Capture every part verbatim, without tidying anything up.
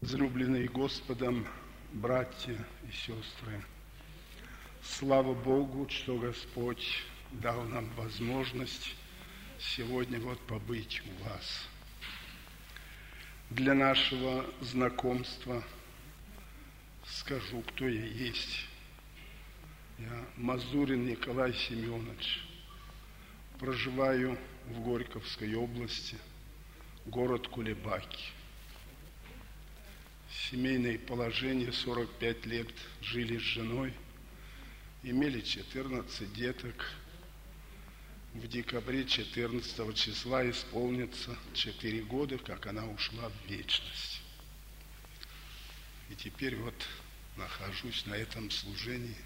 Возлюбленные Господом братья и сестры, слава Богу, что Господь дал нам возможность сегодня вот побыть у вас. Для нашего знакомства скажу, кто я есть. Я Мазурин Николай Семенович, проживаю в Горьковской области, город Кулебаки. Семейное положение, сорок пять лет жили с женой, имели четырнадцать деток. В декабре четырнадцатого числа исполнится четыре года, как она ушла в вечность. И теперь вот нахожусь на этом служении.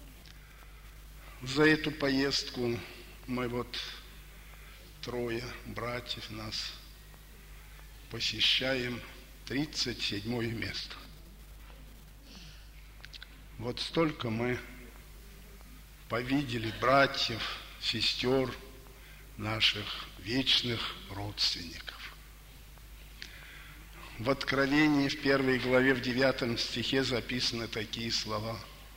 За эту поездку мы вот трое братьев нас посещаем тридцать седьмое место. Вот столько мы повидели братьев, сестер, наших вечных родственников. В Откровении, в первой главе, в девятом стихе записаны такие слова: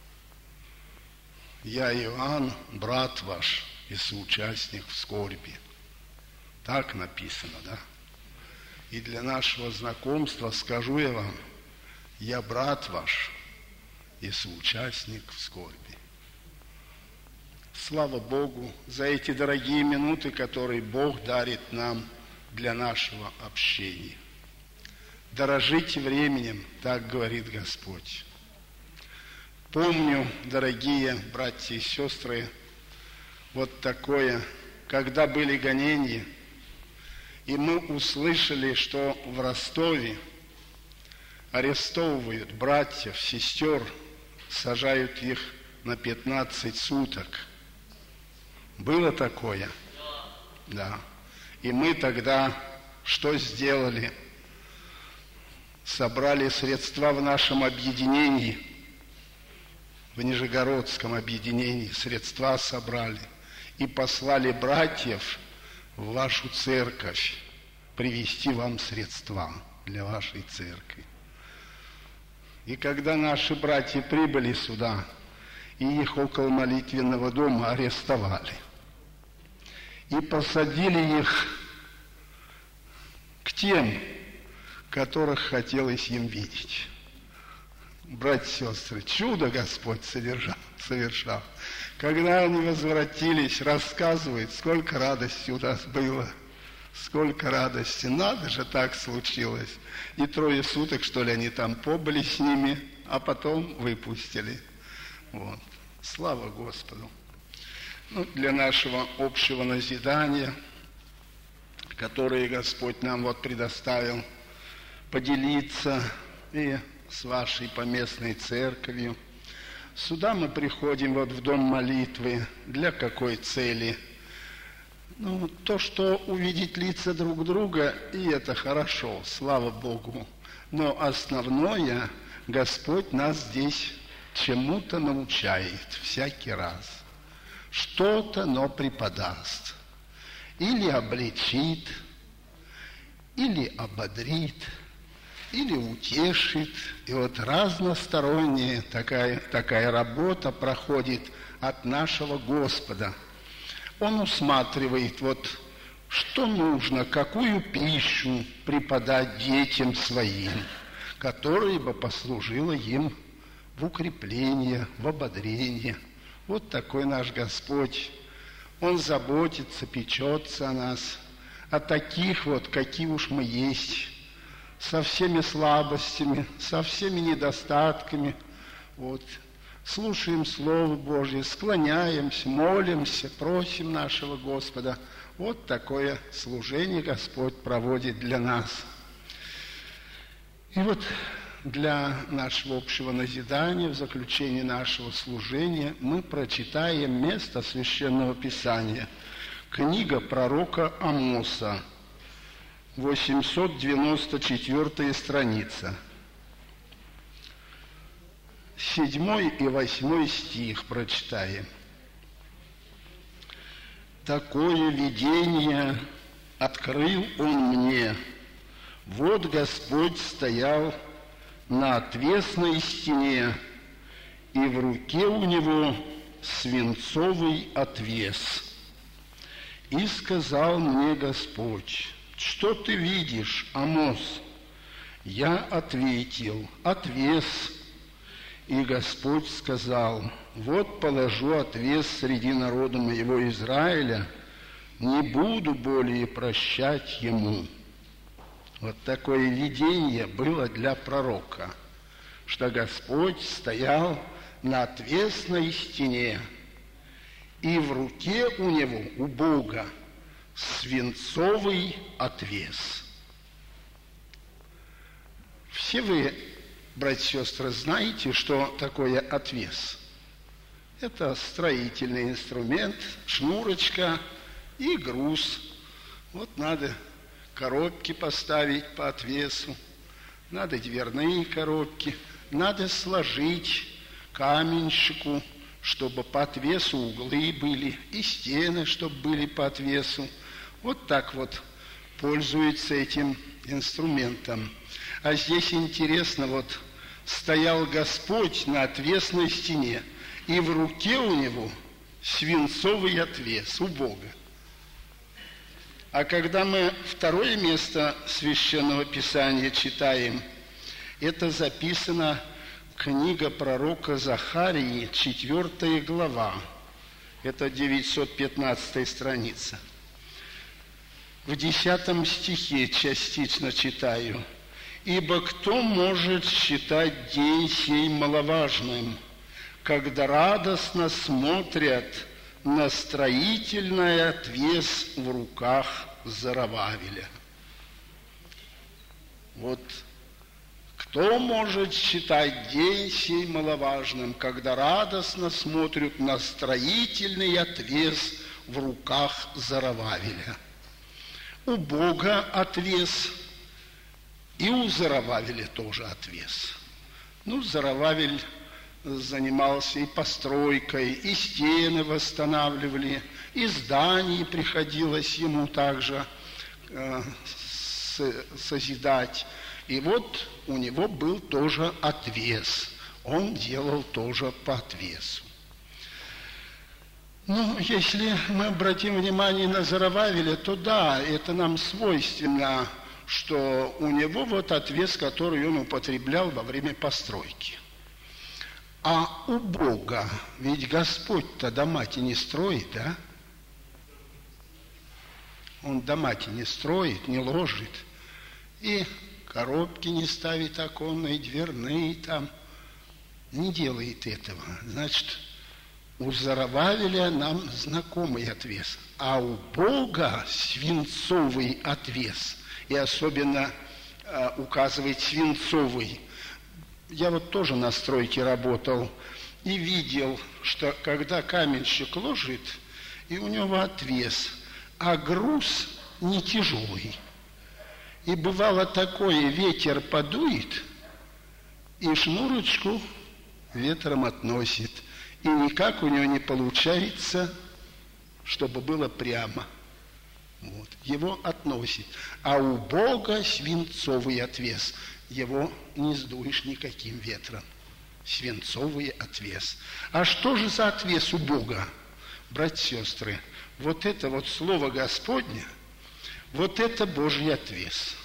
«Я Иоанн, брат ваш и соучастник в скорби». Так написано, да? И для нашего знакомства скажу я вам: я брат ваш и соучастник в скорби. Слава Богу за эти дорогие минуты, которые Бог дарит нам для нашего общения. Дорожите временем, так говорит Господь. Помню, дорогие братья и сестры, вот такое, когда были гонения, и мы услышали, что в Ростове арестовывают братьев, сестер, сажают их на пятнадцать суток. Было такое? Да. И мы тогда что сделали? Собрали средства в нашем объединении, в Нижегородском объединении, средства собрали и послали братьев в вашу церковь привезти вам средства для вашей церкви. И когда наши братья прибыли сюда, и их около молитвенного дома арестовали, и посадили их к тем, которых хотелось им видеть. Братья и сестры, чудо Господь совершал, совершал. Когда они возвратились, рассказывают, сколько радости у нас было, сколько радости. Надо же, так случилось. И трое суток, что ли, они там побыли с ними, а потом выпустили. Вот. Слава Господу. Ну, для нашего общего назидания, которое Господь нам вот предоставил, поделиться и с вашей поместной церковью. Сюда мы приходим вот в дом молитвы. Для какой цели? Ну, то, что увидеть лица друг друга, и это хорошо, слава Богу. Но основное, Господь нас здесь чему-то научает всякий раз. Что-то, но преподаст. Или обличит, или ободрит, или утешит. И вот разносторонняя такая, такая работа проходит от нашего Господа. Он усматривает, вот, что нужно, какую пищу преподать детям своим, которая бы послужила им в укрепление, в ободрение. Вот такой наш Господь. Он заботится, печется о нас, о таких вот, какие уж мы есть, со всеми слабостями, со всеми недостатками. Вот. Слушаем Слово Божье, склоняемся, молимся, просим нашего Господа. Вот такое служение Господь проводит для нас. И вот для нашего общего назидания, в заключении нашего служения, мы прочитаем место Священного Писания. Книга пророка Амоса, восемьсот девяносто четвёртая страница. Седьмой и восьмой стих прочитаем. «Такое видение открыл он мне. Вот Господь стоял на отвесной стене, и в руке у него свинцовый отвес. И сказал мне Господь: что ты видишь, Амос? Я ответил: отвес. И Господь сказал: вот положу отвес среди народа моего Израиля, не буду более прощать ему. Вот такое видение было для пророка, что Господь стоял на отвесной стене, и в руке у него, у Бога, свинцовый отвес. Все вы, братья и сестры, знаете, что такое отвес? Это строительный инструмент, шнурочка и груз. Вот надо коробки поставить по отвесу, надо дверные коробки, надо сложить каменщику, чтобы по отвесу углы были, и стены, чтобы были по отвесу. Вот так вот пользуются этим инструментом. А здесь интересно, вот стоял Господь на отвесной стене, и в руке у него свинцовый отвес, у Бога. А когда мы второе место Священного Писания читаем, это записано книга пророка Захарии, четвертая глава. Это девятьсот пятнадцатая страница. В десятом стихе частично читаю. «Ибо кто может считать день сей маловажным, когда радостно смотрят на строительный отвес в руках Зоровавеля?» Вот кто может считать день сей маловажным, когда радостно смотрят на строительный отвес в руках Зоровавеля? У Бога отвес, и у Зоровавеля тоже отвес. Ну, Зоровавель занимался и постройкой, и стены восстанавливали, и здания приходилось ему также э, созидать. И вот у него был тоже отвес. Он делал тоже по отвесу. Ну, если мы обратим внимание на Зоровавеля, то да, это нам свойственно, что у него вот отвес, который он употреблял во время постройки. А у Бога, ведь Господь-то дома-то не строит, да? Он дома-то не строит, не ложит. И коробки не ставит оконные, дверные там. Не делает этого. Значит, у Зоровавеля нам знакомый отвес. А у Бога свинцовый отвес. И особенно э, указывает свинцовый. Я вот тоже на стройке работал и видел, что когда каменщик ложит, и у него отвес, а груз не тяжелый. И бывало такое, ветер подует, и шнурочку ветром относит. И никак у него не получается, чтобы было прямо. Вот. Его относит. А у Бога свинцовый отвес. Его не сдуешь никаким ветром. Свинцовый отвес. А что же за отвес у Бога, братья и сестры? Вот это вот слово Господне, вот это Божий отвес.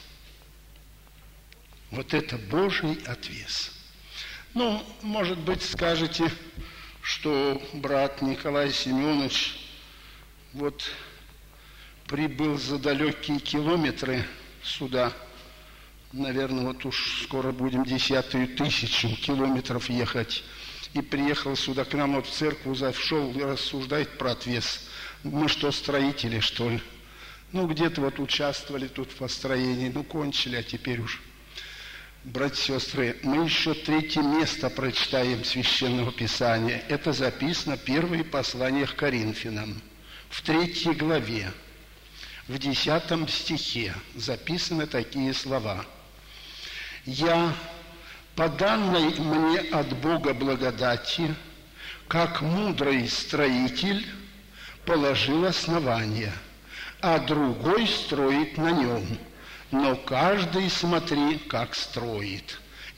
Вот это Божий отвес. Ну, может быть, скажете, что брат Николай Семенович вот прибыл за далекие километры сюда. Наверное, вот уж скоро будем десятую тысячу километров ехать. И приехал сюда к нам вот в церковь, зашел и рассуждает про отвес. Мы что, строители, что ли? Ну, где-то вот участвовали тут в построении, ну, кончили, а теперь уж. Братья и сестры, мы еще третье место прочитаем Священного Писания. Это записано в первое послание к Коринфянам, в третьей главе, в десятом стихе записаны такие слова. «Я, по данной мне от Бога благодати, как мудрый строитель, положил основание, а другой строит на нем. Но каждый смотри, как строит».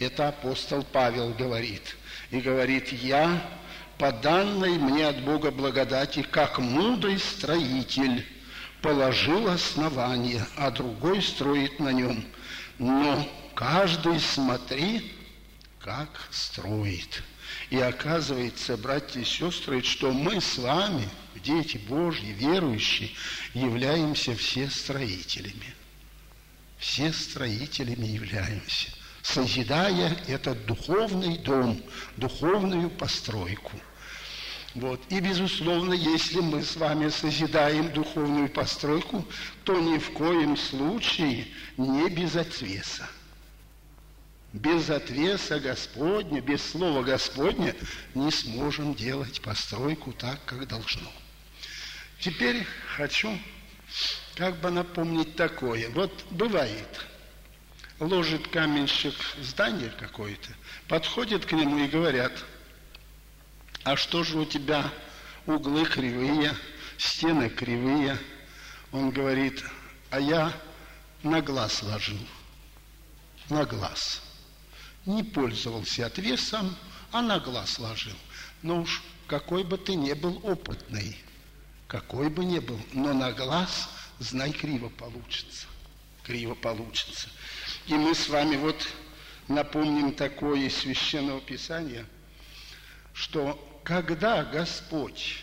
Это апостол Павел говорит. И говорит: «Я, по данной мне от Бога благодати, как мудрый строитель, положил основание, а другой строит на нем. Но каждый смотри, как строит». И оказывается, братья и сестры, что мы с вами, дети Божьи, верующие, являемся все строителями. Все строителями являемся, созидая этот духовный дом, духовную постройку. Вот. И, безусловно, если мы с вами созидаем духовную постройку, то ни в коем случае не без отвеса. Без отвеса Господня, без слова Господня не сможем делать постройку так, как должно. Теперь хочу как бы напомнить такое. Вот бывает, ложит каменщик здание какое-то, подходят к нему и говорят: «А что же у тебя углы кривые, стены кривые?» Он говорит: «А я на глаз ложил, на глаз». Не пользовался отвесом, а на глаз ложил. Но уж какой бы ты ни был опытный, какой бы ни был, но на глаз, знай, криво получится. Криво получится. И мы с вами вот напомним такое из Священного Писания, что когда Господь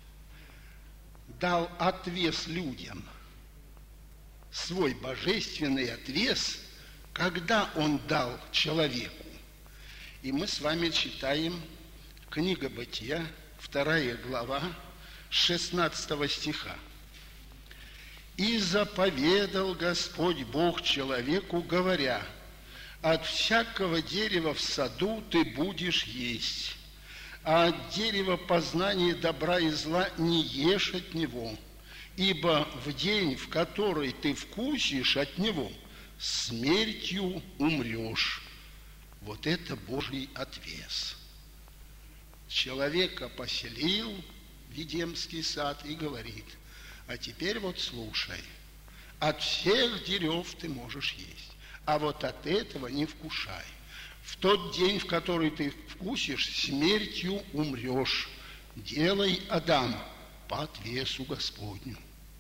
дал отвес людям, свой божественный отвес, когда Он дал человеку, и мы с вами читаем книга Бытия, вторая глава, шестнадцатого стиха. «И заповедал Господь Бог человеку, говоря: от всякого дерева в саду ты будешь есть, а от дерева познания добра и зла не ешь от него, ибо в день, в который ты вкусишь от него, смертью умрешь». Вот это Божий отвес. Человека поселил в Едемский сад и говорит: а теперь вот слушай, от всех дерев ты можешь есть, а вот от этого не вкушай. В тот день, в который ты вкусишь, смертью умрешь. Делай, Адам, по отвесу Господню.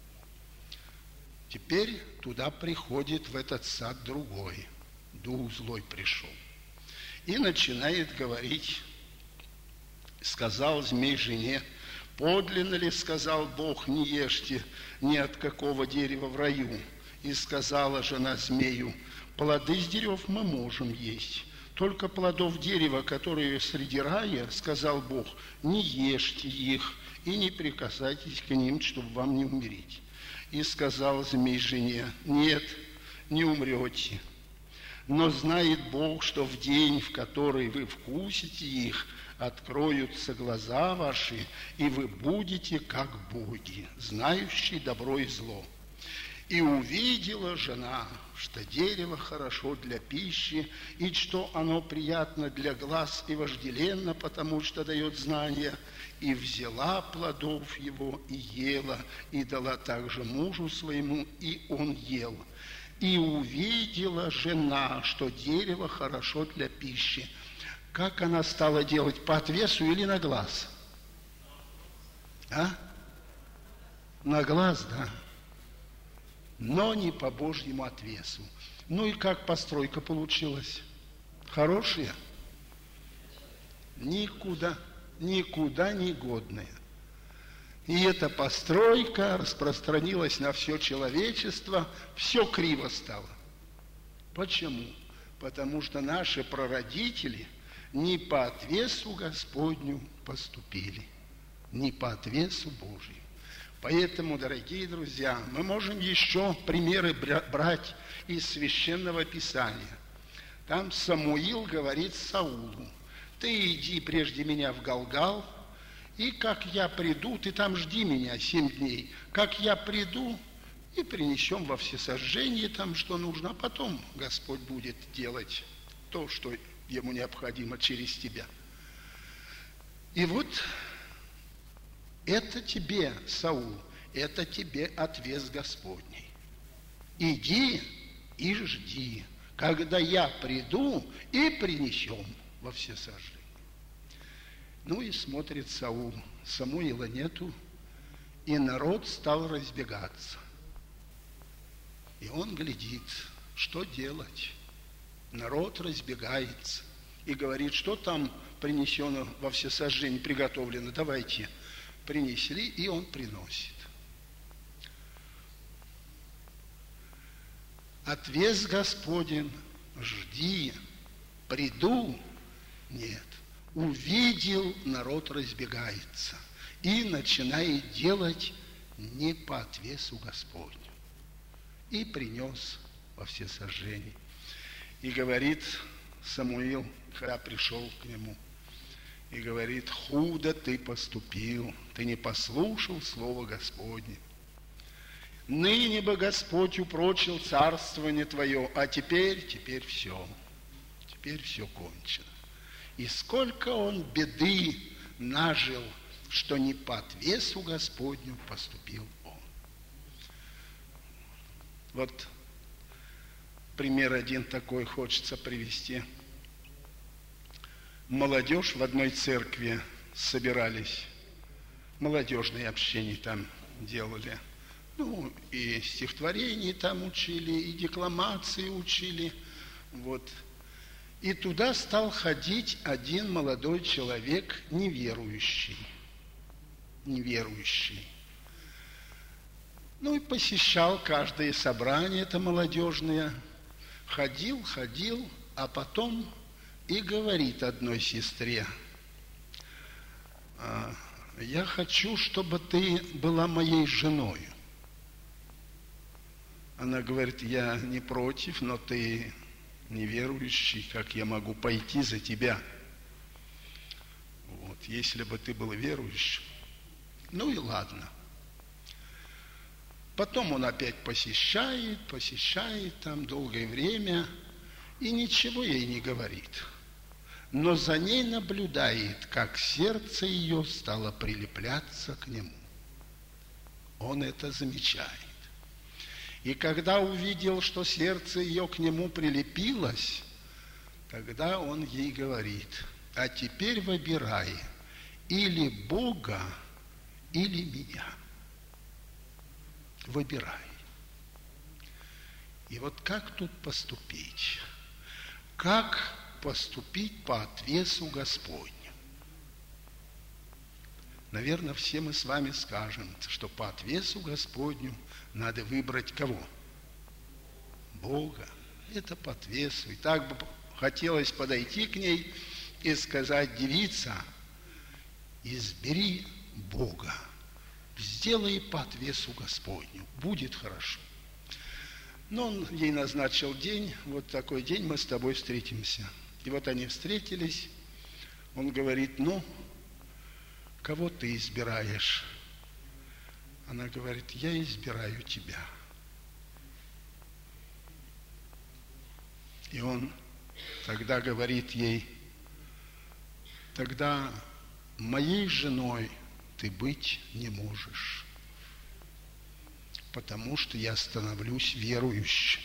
Теперь туда приходит, в этот сад, другой. Дух злой пришел. И начинает говорить: сказал змей жене: подлинно ли, сказал Бог, не ешьте ни от какого дерева в раю? И сказала жена змею: плоды с дерев мы можем есть, только плодов дерева, которые среди рая, сказал Бог, не ешьте их и не прикасайтесь к ним, чтобы вам не умереть. И сказал змей жене: нет, не умрете. Но знает Бог, что в день, в который вы вкусите их, откроются глаза ваши, и вы будете как боги, знающие добро и зло. И увидела жена, что дерево хорошо для пищи, и что оно приятно для глаз и вожделенно, потому что дает знания, и взяла плодов его и ела, и дала также мужу своему, и он ел. И увидела жена, что дерево хорошо для пищи. Как она стала делать, по отвесу или на глаз? А? На глаз, да. Но не по Божьему отвесу. Ну и как постройка получилась? Хорошая? Никуда, никуда не годная. И эта постройка распространилась на все человечество, все криво стало. Почему? Потому что наши прародители не по отвесу Господню поступили, не по отвесу Божию. Поэтому, дорогие друзья, мы можем еще примеры брать из Священного Писания. Там Самуил говорит Саулу: ты иди прежде меня в Галгал, и как я приду, ты там жди меня семь дней, как я приду, и принесем во всесожжение там, что нужно, а потом Господь будет делать то, что ему необходимо через тебя. И вот это тебе, Саул, это тебе отвес Господний. Иди и жди, когда я приду и принесем во всесожжение. Ну и смотрит Саул, Самуила нету, и народ стал разбегаться. И он глядит, что делать. Народ разбегается и говорит, что там принесено во всесожжение, приготовлено, давайте. Принесли, и он приносит. Отвес Господень, жди, приду, нет. Увидел, народ разбегается и начинает делать не по отвесу Господню. И принес во всесожжение. И говорит Самуил, когда пришел к нему, и говорит, худо ты поступил, ты не послушал слова Господне. Ныне бы Господь упрочил царствование твое, а теперь, теперь все, теперь все кончено. И сколько он беды нажил, что не по отвесу Господню поступил он. Вот пример один такой хочется привести. Молодежь в одной церкви собирались, молодежные общения там делали. Ну, и стихотворения там учили, и декламации учили. Вот. И туда стал ходить один молодой человек, неверующий. Неверующий. Ну, и посещал каждое собрание, это молодежное. Ходил, ходил, а потом и говорит одной сестре, я хочу, чтобы ты была моей женой. Она говорит, я не против, но ты неверующий, как я могу пойти за тебя? Вот, если бы ты был верующим. Ну и ладно. Потом он опять посещает, посещает там долгое время, и ничего ей не говорит. Но за ней наблюдает, как сердце ее стало прилепляться к нему. Он это замечает. И когда увидел, что сердце ее к нему прилепилось, тогда он ей говорит, а теперь выбирай или Бога, или меня. Выбирай. И вот как тут поступить? Как поступить по отвесу Господню? Наверное, все мы с вами скажем, что по отвесу Господню надо выбрать кого? Бога. Это по отвесу. И так бы хотелось подойти к ней и сказать, девица, избери Бога. Сделай по отвесу Господню. Будет хорошо. Но он ей назначил день, вот такой день мы с тобой встретимся. И вот они встретились. Он говорит, ну, кого ты избираешь? Она говорит, я избираю тебя. И он тогда говорит ей, тогда моей женой ты быть не можешь, потому что я становлюсь верующим.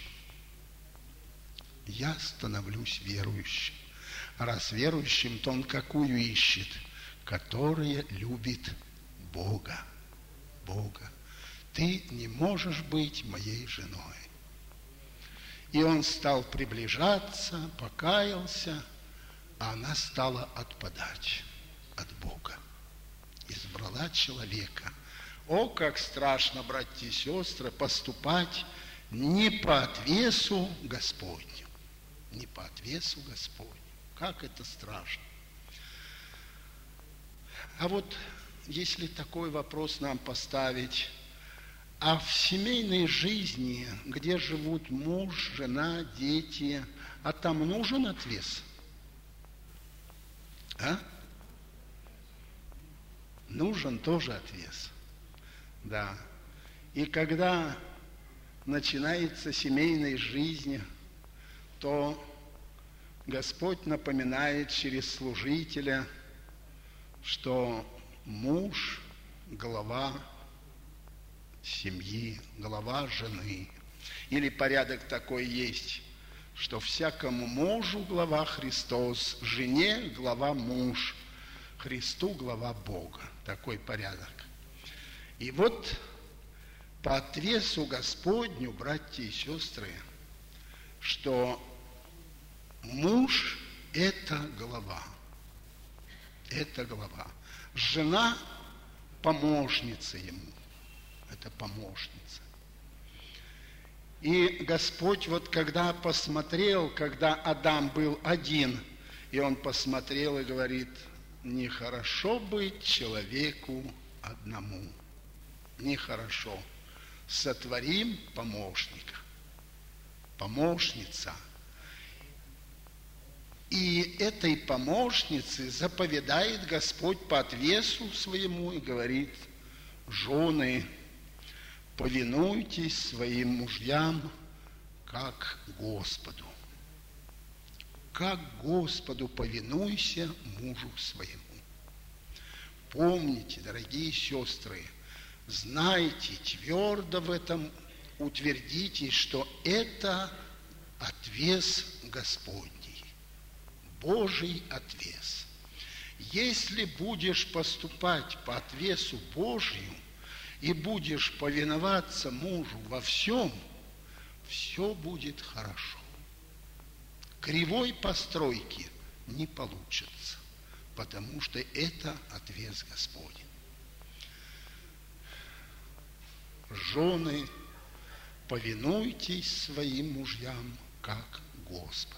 Я становлюсь верующим. А раз верующим, то он какую ищет? Которая любит Бога. Бога. Ты не можешь быть моей женой. И он стал приближаться, покаялся, а она стала отпадать от Бога. Избрала человека. О, как страшно, братья и сестры, поступать не по отвесу Господню. Не по отвесу Господню. Как это страшно. А вот если такой вопрос нам поставить, а в семейной жизни, где живут муж, жена, дети, а там нужен отвес? А? Нужен тоже отвес. Да. И когда начинается семейная жизнь, то Господь напоминает через служителя, что муж – глава семьи, глава жены. Или порядок такой есть. что всякому мужу глава Христос, жене глава муж, Христу глава Бога. Такой порядок. И вот по отвесу Господню, братья и сестры, что муж – это голова. Это голова. Жена – помощница ему. Это помощница. И Господь, вот когда посмотрел, когда Адам был один, и он посмотрел и говорит: нехорошо быть человеку одному. Нехорошо. Сотворим помощника. Помощница. И этой помощнице заповедает Господь по отвесу своему и говорит: жены, повинуйтесь своим мужьям, как Господу. Как Господу повинуйся мужу своему. Помните, дорогие сестры, знайте, твердо в этом утвердитесь, что это отвес Господний, Божий отвес. Если будешь поступать по отвесу Божию и будешь повиноваться мужу во всем, все будет хорошо. Кривой постройки не получится, потому что это отвес Господень. Жены, повинуйтесь своим мужьям, как Господу.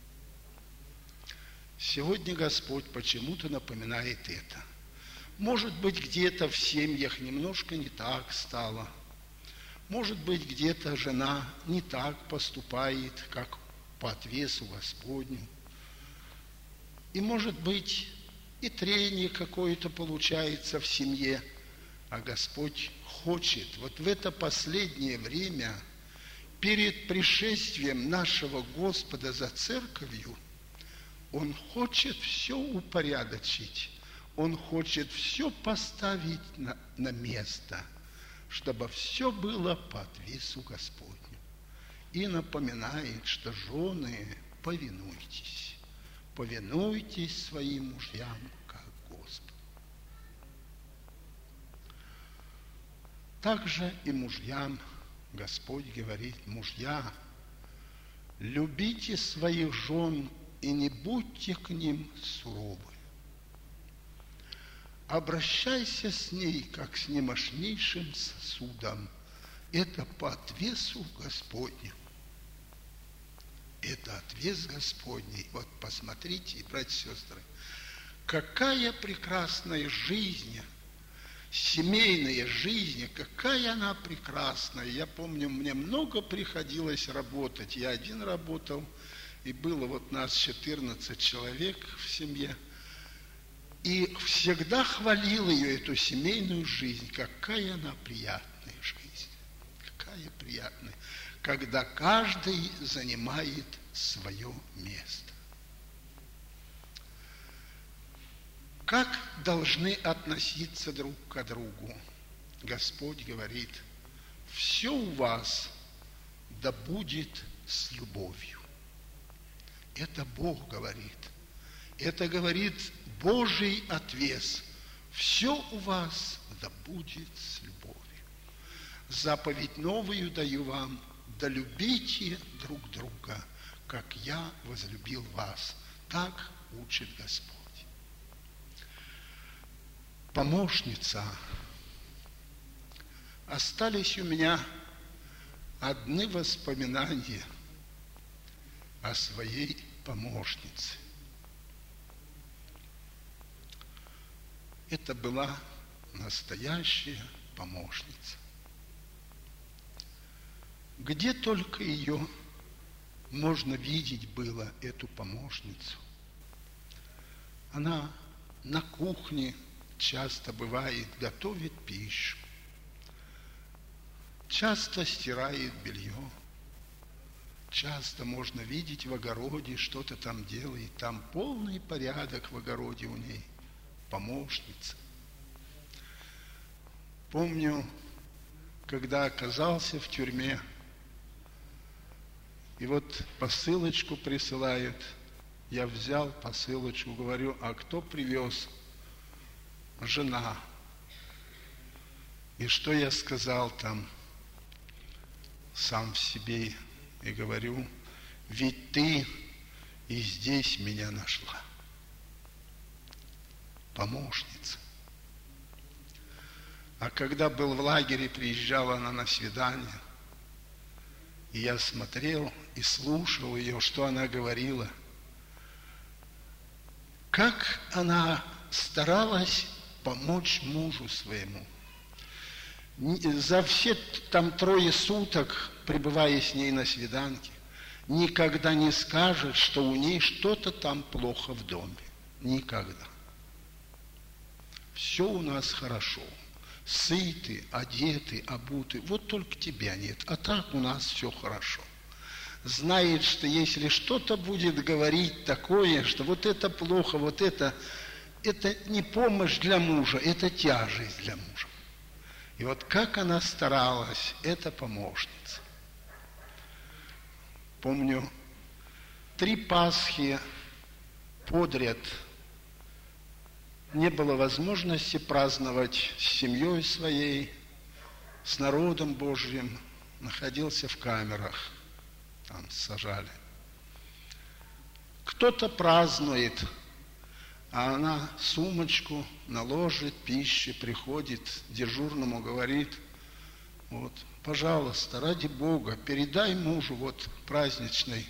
Сегодня Господь почему-то напоминает это. Может быть, где-то в семьях немножко не так стало. Может быть, где-то жена не так поступает, как по отвесу Господню. И, может быть, и трение какое-то получается в семье. А Господь хочет вот в это последнее время, перед пришествием нашего Господа за церковью, Он хочет все упорядочить. Он хочет все поставить на, на место, чтобы все было по отвесу Господню. И напоминает, что жены, повинуйтесь. Повинуйтесь своим мужьям, как Господу. Также и мужьям Господь говорит: мужья, любите своих жен и не будьте к ним суровы. Обращайся с ней, как с немощнейшим сосудом. Это по отвесу Господню. Это отвес Господний. Вот посмотрите, братья и сестры, какая прекрасная жизнь, семейная жизнь, какая она прекрасная. Я помню, мне много приходилось работать. Я один работал, и было вот нас четырнадцать человек в семье. И всегда хвалил ее, эту семейную жизнь. Какая она приятная жизнь. Какая приятная. Когда каждый занимает свое место. Как должны относиться друг к другу? Господь говорит: все у вас да будет с любовью. Это Бог говорит. Это говорит Божий отвес. Все у вас да будет с любовью. Заповедь новую даю вам: да любите друг друга, как я возлюбил вас. Так учит Господь. Помощница. Остались у меня одни воспоминания о своей помощнице. Это была настоящая помощница. Где только ее можно видеть было, эту помощницу. Она на кухне часто бывает, готовит пищу, часто стирает белье, часто можно видеть в огороде, что-то там делает, там полный порядок в огороде у ней, помощница. Помню, когда оказался в тюрьме, И вот посылочку присылают. Я взял посылочку, говорю, а кто привез? Жена. И что я сказал там сам в себе? И говорю, ведь ты и здесь меня нашла. Помощница. А когда был в лагере, приезжала она на свидание, и я смотрел и слушал ее, что она говорила. Как она старалась помочь мужу своему. За все там трое суток, пребывая с ней на свиданке, никогда не скажет, что у ней что-то там плохо в доме. Никогда. Все у нас хорошо. Сыты, одеты, обуты. Вот только тебя нет. А так у нас все хорошо. Знает, что если что-то будет говорить такое, что вот это плохо, вот это, это не помощь для мужа, это тяжесть для мужа. И вот как она старалась, эта помощница. Помню, три Пасхи подряд не было возможности праздновать с семьей своей, с народом Божьим. Находился в камерах, там сажали. Кто-то празднует, а она сумочку наложит, пищи, приходит, дежурному говорит, вот, пожалуйста, ради Бога, передай мужу вот праздничный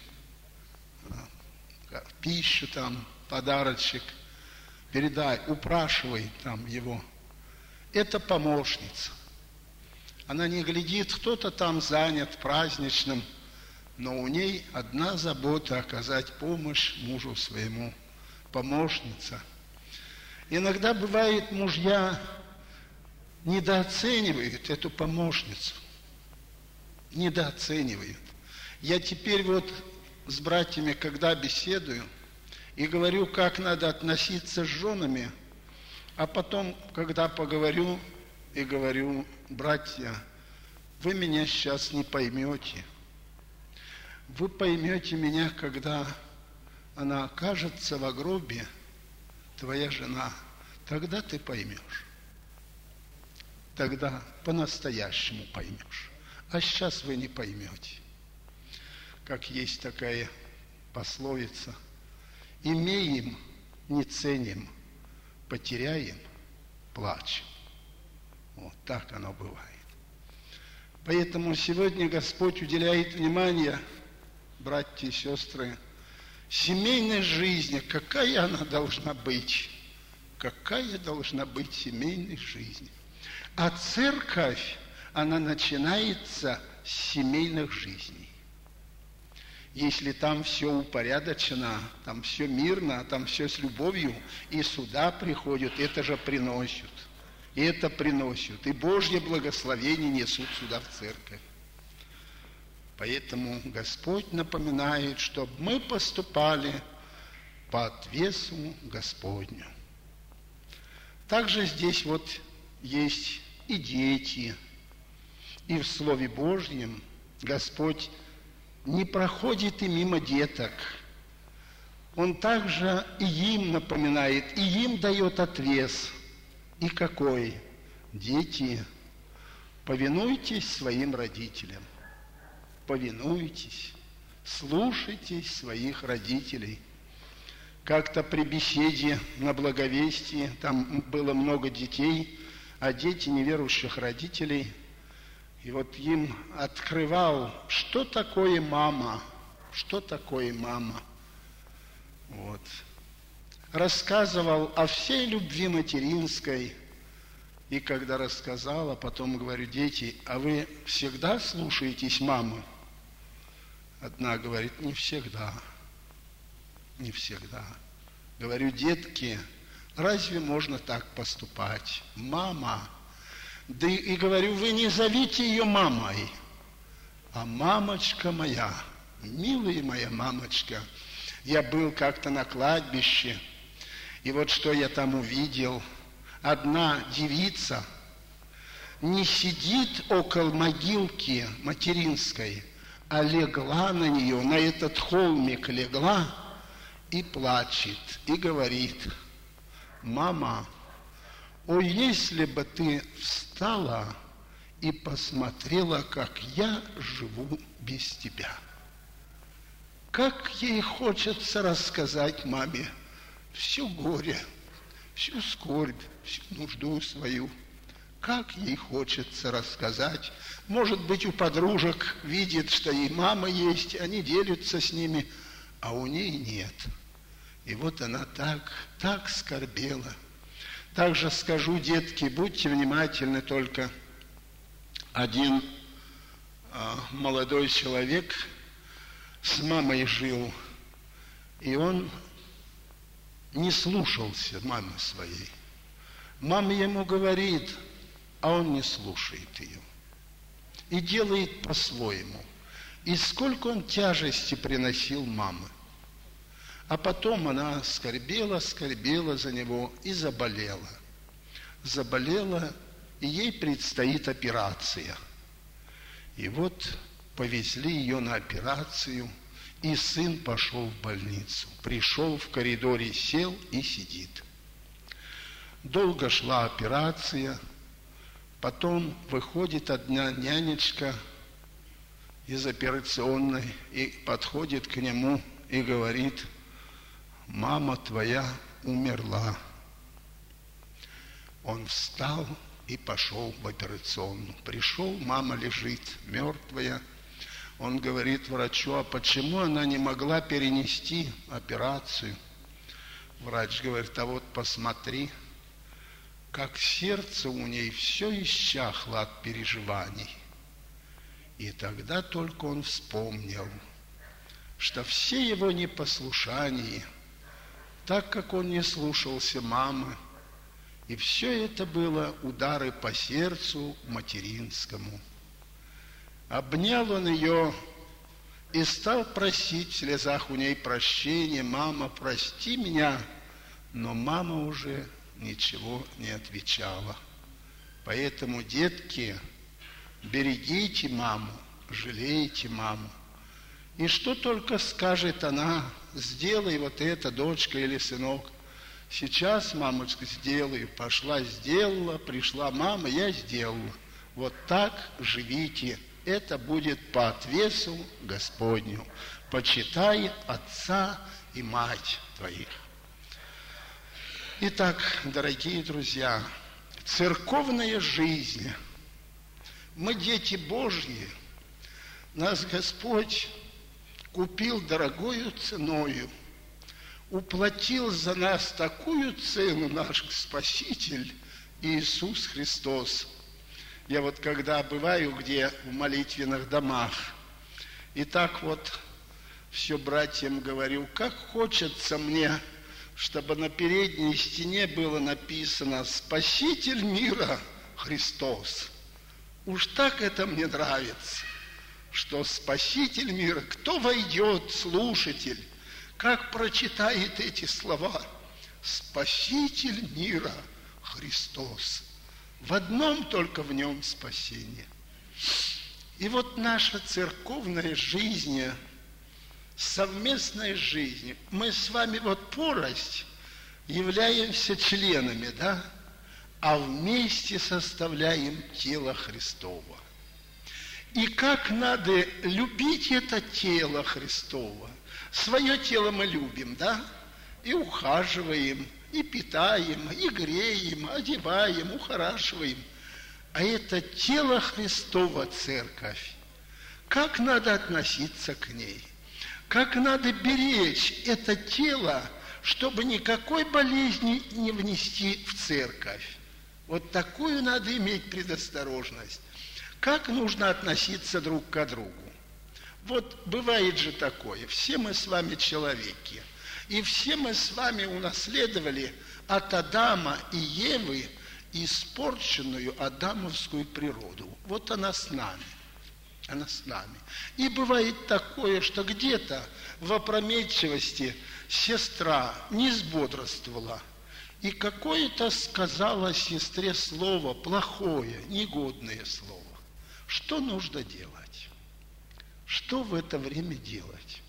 пищу там, подарочек, передай, упрашивай там его. Это помощница. Она не глядит, кто-то там занят праздничным, но у ней одна забота – оказать помощь мужу своему. Помощница. Иногда бывает, мужья недооценивают эту помощницу. Недооценивают. Я теперь вот с братьями, когда беседую, и говорю, как надо относиться с женами, а потом, когда поговорю, и говорю, братья, вы меня сейчас не поймете. Вы поймете меня, когда она окажется в гробе, твоя жена, тогда ты поймешь. Тогда по-настоящему поймешь. А сейчас вы не поймете. Как есть такая пословица: имеем, не ценим, потеряем, плачем. Вот так оно бывает. Поэтому сегодня Господь уделяет внимание, братья и сестры, семейной жизни. Какая она должна быть? Какая должна быть семейной жизнь? А церковь, она начинается с семейных жизней. Если там все упорядочено, там все мирно, там все с любовью, и сюда приходят, это же приносят. И это приносят. И Божье благословение несут сюда в церковь. Поэтому Господь напоминает, чтобы мы поступали по отвесу Господню. Также здесь вот есть и дети, и в Слове Божьем Господь не проходит и мимо деток. Он также и им напоминает, и им дает отвес. И какой? Дети, повинуйтесь своим родителям. Повинуйтесь, слушайтесь своих родителей. Как-то при беседе на Благовестии, там было много детей, а дети неверующих родителей, и вот им открывал, что такое мама, что такое мама. Вот. Рассказывал о всей любви материнской, и когда рассказал, а потом говорю, дети, а вы всегда слушаетесь мамы? Одна говорит, не всегда, не всегда. Говорю, детки, разве можно так поступать? Мама. Да и, и говорю, вы не зовите ее мамой, а мамочка моя, милая моя мамочка. Я был как-то на кладбище, и вот что я там увидел. Одна девица не сидит около могилки материнской, а легла на нее, на этот холмик легла и плачет, и говорит: мама, о, если бы ты встала и посмотрела, как я живу без тебя. Как ей хочется рассказать маме все горе, всю скорбь, всю нужду свою. Как ей хочется рассказать. Может быть, у подружек видит, что и мама есть, они делятся с ними, а у ней нет. И вот она так, так скорбела. Также скажу, детки, будьте внимательны только. Один а, молодой человек с мамой жил, и он не слушался мамы своей. Мама ему говорит, а он не слушает ее. И делает по-своему. И сколько он тяжести приносил мамы. А потом она скорбела, скорбела за него и заболела. Заболела, и ей предстоит операция. И вот повезли ее на операцию, и сын пошел в больницу. Пришел в коридоре, сел и сидит. Долго шла операция, потом выходит одна нянечка из операционной и подходит к нему и говорит: мама твоя умерла. Он встал и пошел в операционную. Пришел, мама лежит мертвая. Он говорит врачу: а почему она не могла перенести операцию? Врач говорит: а вот посмотри, как сердце у ней все исчахло от переживаний. И тогда только он вспомнил, что все его непослушания, так как он не слушался мамы, и все это было удары по сердцу материнскому. Обнял он ее и стал просить в слезах у ней прощения: мама, прости меня. Но мама уже ничего не отвечала. Поэтому, детки, берегите маму, жалейте маму. И что только скажет она: сделай вот это, дочка или сынок. Сейчас, мамочка, сделаю. Пошла, сделала, пришла мама, я сделала. Вот так живите. Это будет по отвесу Господню. Почитай отца и мать твоих. Итак, дорогие друзья, церковная жизнь. Мы дети Божьи. Нас Господь купил дорогою ценою. Уплатил за нас такую цену наш Спаситель Иисус Христос. Я вот когда бываю где в молитвенных домах, и так вот все братьям говорю: как хочется мне, чтобы на передней стене было написано: Спаситель мира Христос. Уж так это мне нравится, что Спаситель мира, кто войдет, слушатель, как прочитает эти слова: Спаситель мира Христос. В одном только в нем спасение. И вот наша церковная жизнь, совместная жизнь, мы с вами вот порость являемся членами, да, а вместе составляем тело Христово. И как надо любить это тело Христово. Свое тело мы любим, да, и ухаживаем, и питаем, и греем, одеваем, ухорашиваем. А это тело Христово, церковь. Как надо относиться к ней? Как надо беречь это тело, чтобы никакой болезни не внести в церковь? Вот такую надо иметь предосторожность. Как нужно относиться друг к другу? Вот бывает же такое, все мы с вами человеки, и все мы с вами унаследовали от Адама и Евы испорченную адамовскую природу. Вот она с нами, она с нами. И бывает такое, что где-то в опрометчивости сестра не сбодрствовала, и какое-то сказала сестре слово плохое, негодное слово. Что нужно делать? Что в это время делать?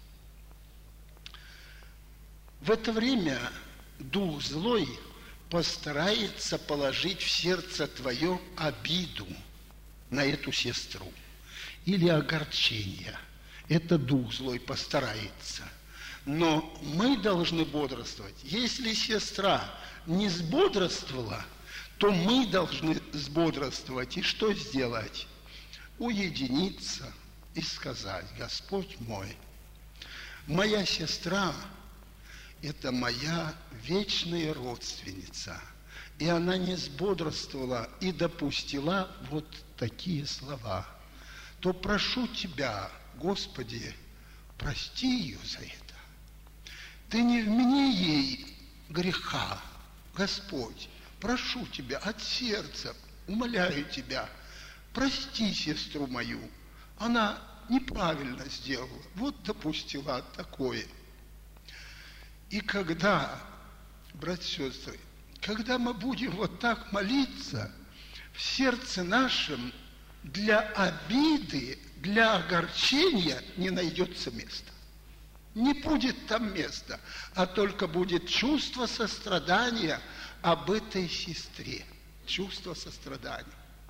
В это время дух злой постарается положить в сердце твое обиду на эту сестру или огорчение. Это дух злой постарается. Но мы должны бодрствовать. Если сестра не сбодрствовала, то мы должны сбодрствовать. И что сделать? Уединиться и сказать: Господь мой, моя сестра – это моя вечная родственница, и она не сбодрствовала и допустила вот такие слова, то прошу Тебя, Господи, прости ее за это. Ты не вмени ей греха, Господь, прошу Тебя от сердца, умоляю Тебя, прости сестру мою, она неправильно сделала, вот допустила такое. И когда, братья и сестры, когда мы будем вот так молиться, в сердце нашем для обиды, для огорчения не найдется места. Не будет там места, а только будет чувство сострадания об этой сестре. Чувство сострадания.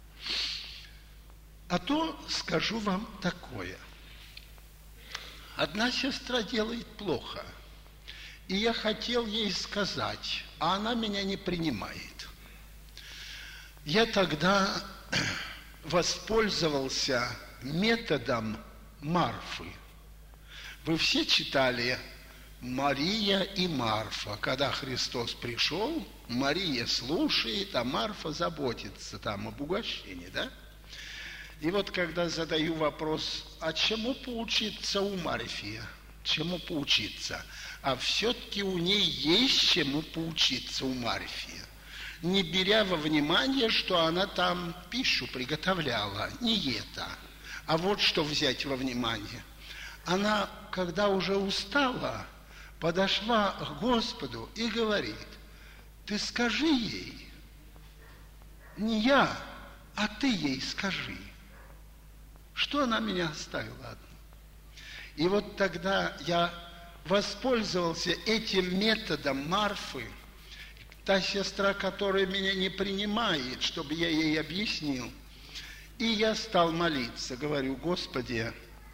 А то скажу вам такое. Одна сестра делает плохо, и я хотел ей сказать, а она меня не принимает. Я тогда воспользовался методом Марфы. Вы все читали Мария и Марфа. Когда Христос пришел, Мария слушает, а Марфа заботится там об угощении, да? И вот когда задаю вопрос, а чему поучиться у Марфи? Чему поучиться? А все-таки у ней есть чему поучиться у Марфи. Не беря во внимание, что она там пищу приготовляла, не это. А вот что взять во внимание. Она, когда уже устала, подошла к Господу и говорит: ты скажи ей, не я, а ты ей скажи, что она меня оставила одну. И вот тогда я воспользовался этим методом Марфы, та сестра, которая меня не принимает, чтобы я ей объяснил. И я стал молиться, говорю: Господи,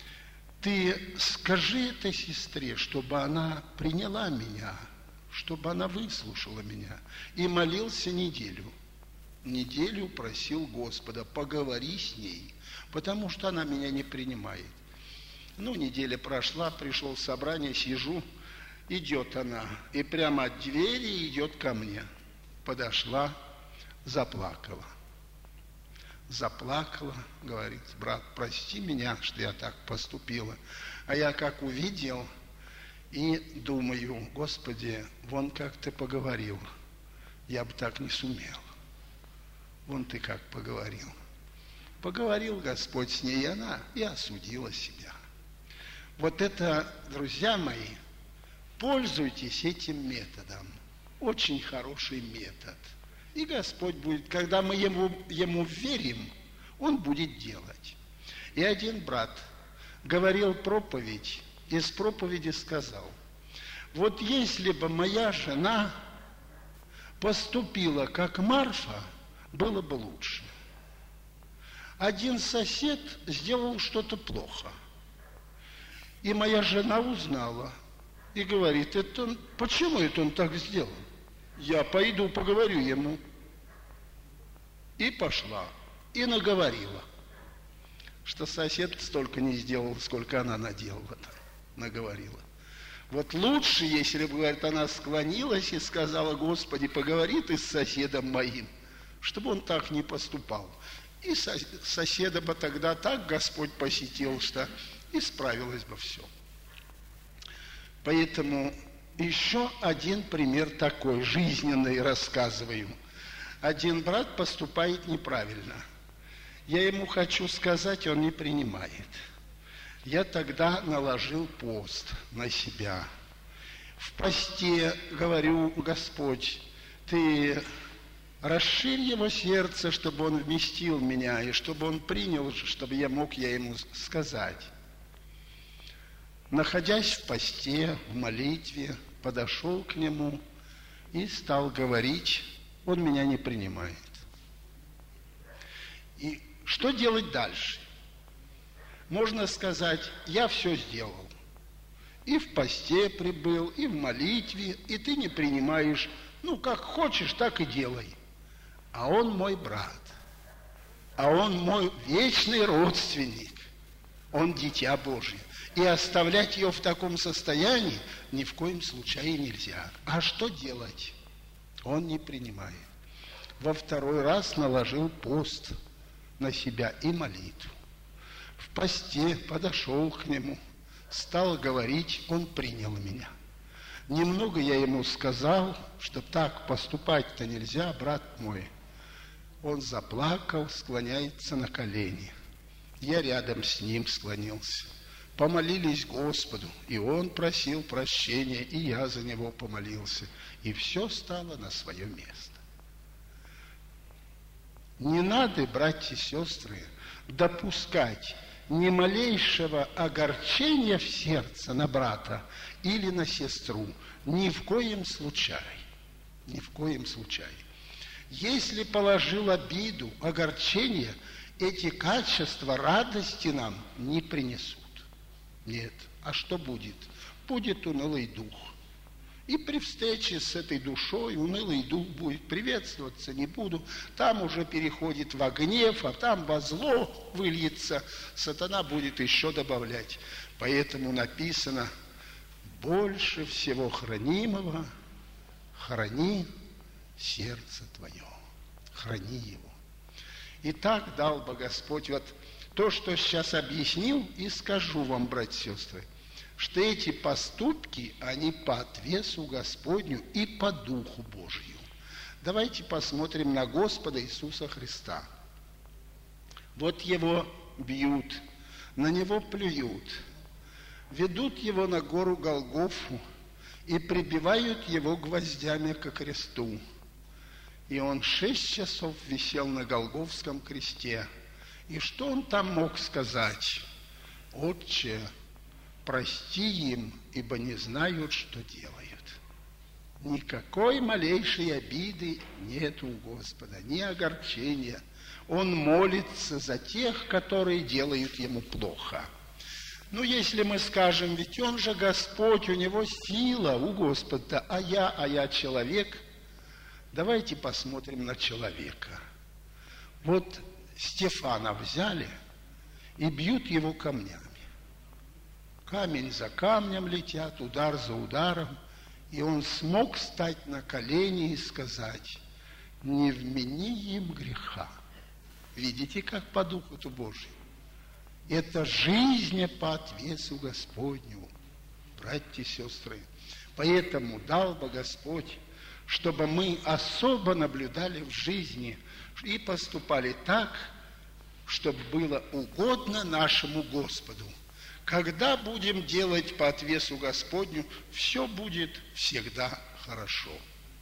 Ты скажи этой сестре, чтобы она приняла меня, чтобы она выслушала меня. И молился неделю. Неделю просил Господа: поговори с ней, потому что она меня не принимает. Ну, неделя прошла, пришел в собрание, сижу, идет она, и прямо от двери идет ко мне. Подошла, заплакала. Заплакала, говорит: брат, прости меня, что я так поступила. А я как увидел и думаю: Господи, вон как ты поговорил, я бы так не сумел. Вон ты как поговорил. Поговорил Господь с ней, и она и осудила себя. Вот это, друзья мои, пользуйтесь этим методом. Очень хороший метод. И Господь будет, когда мы ему, ему верим, Он будет делать. И один брат говорил проповедь, из проповеди сказал: вот если бы моя жена поступила как Марфа, было бы лучше. Один сосед сделал что-то плохо, и моя жена узнала и говорит: это он, почему это он так сделал? Я пойду поговорю ему. И пошла, и наговорила, что сосед столько не сделал, сколько она наделала, наговорила. Вот лучше, если бы, говорит, она склонилась и сказала: Господи, поговори ты с соседом моим, чтобы он так не поступал. И соседа бы тогда так Господь посетил, что исправилось бы все. Поэтому еще один пример такой, жизненный, рассказываю. Один брат поступает неправильно. Я ему хочу сказать, он не принимает. Я тогда наложил пост на себя. В посте говорю: Господь, Ты расширь его сердце, чтобы он вместил меня, и чтобы он принял, чтобы я мог я ему сказать. находясь в посте, в молитве, подошел к нему и стал говорить: он меня не принимает. И что делать дальше? Можно сказать: я все сделал. И в посте прибыл, и в молитве, и ты не принимаешь. Ну, как хочешь, так и делай. А он мой брат. А он мой вечный родственник. Он дитя Божие. И оставлять ее в таком состоянии ни в коем случае нельзя. А что делать? Он не принимает. Во второй раз наложил пост на себя и молитву. В посте подошел к нему, стал говорить, он принял меня. Немного я ему сказал, что так поступать-то нельзя, брат мой. Он заплакал, склоняется на колени. Я рядом с ним склонился. Помолились Господу, и он просил прощения, и я за него помолился. И все стало на свое место. Не надо, братья и сестры, допускать ни малейшего огорчения в сердце на брата или на сестру. Ни в коем случае. Ни в коем случае. Если положил обиду, огорчение, эти качества радости нам не принесут. Нет. А что будет? Будет унылый дух. И при встрече с этой душой унылый дух будет, приветствоваться не буду. Там уже переходит во гнев, а там во зло выльется. Сатана будет еще добавлять. Поэтому написано: больше всего хранимого храни сердце твое. Храни его. И так дал бы Господь. Вот то, что сейчас объяснил, и скажу вам, братья и сестры, что эти поступки, они по отвесу Господню и по Духу Божию. Давайте посмотрим на Господа Иисуса Христа. Вот его бьют, на него плюют, ведут его на гору Голгофу и прибивают его гвоздями ко кресту. И он шесть часов висел на Голгофском кресте. И что он там мог сказать? Отче, прости им, ибо не знают, что делают. Никакой малейшей обиды нет у Господа, ни огорчения. Он молится за тех, которые делают ему плохо. Ну, если мы скажем, ведь он же Господь, у него сила, у Господа, а я, а я человек. Давайте посмотрим на человека. Вот Стефана взяли и бьют его камнями. Камень за камнем летят, удар за ударом. И он смог встать на колени и сказать: не вмени им греха. Видите, как по Духу-то Божию? Это жизнь по отвесу Господню, братья и сестры. Поэтому дал бы Господь, чтобы мы особо наблюдали в жизни и поступали так, чтобы было угодно нашему Господу. Когда будем делать по отвесу Господню, все будет всегда хорошо.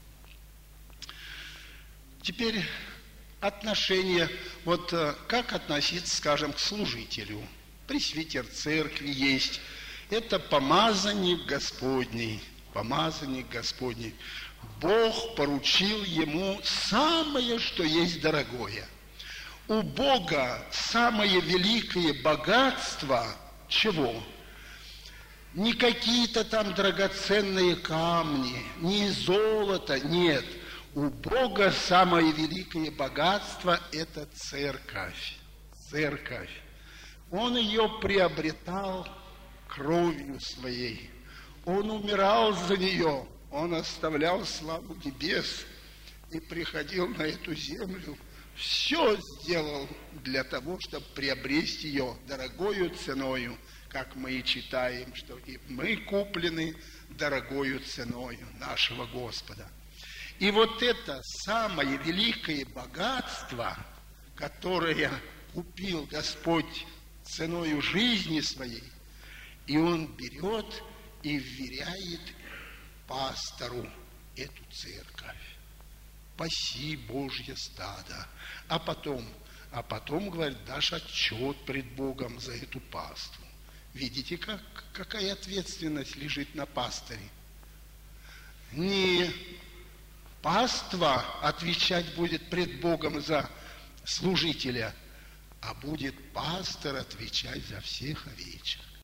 Теперь отношение, вот как относиться, скажем, к служителю. Пресвитер церкви есть. Это помазанник Господний. Помазанник Господний. Бог поручил ему самое, что есть дорогое. У Бога самое великое богатство чего? Не какие-то там драгоценные камни, не золото, нет. У Бога самое великое богатство – это церковь. Церковь. Он ее приобретал кровью своей. Он умирал за нее. Он оставлял славу небес и приходил на эту землю. Все сделал для того, чтобы приобрести ее дорогою ценою, как мы и читаем, что и мы куплены дорогою ценою нашего Господа. И вот это самое великое богатство, которое купил Господь ценою жизни своей, и Он берет и вверяет пастору эту церковь. Паси Божье стадо. А потом, а потом, говорит, дашь отчет пред Богом за эту паству. Видите, как, какая ответственность лежит на пастыре? Не паства отвечать будет пред Богом за служителя, а будет пастор отвечать за всех овечек.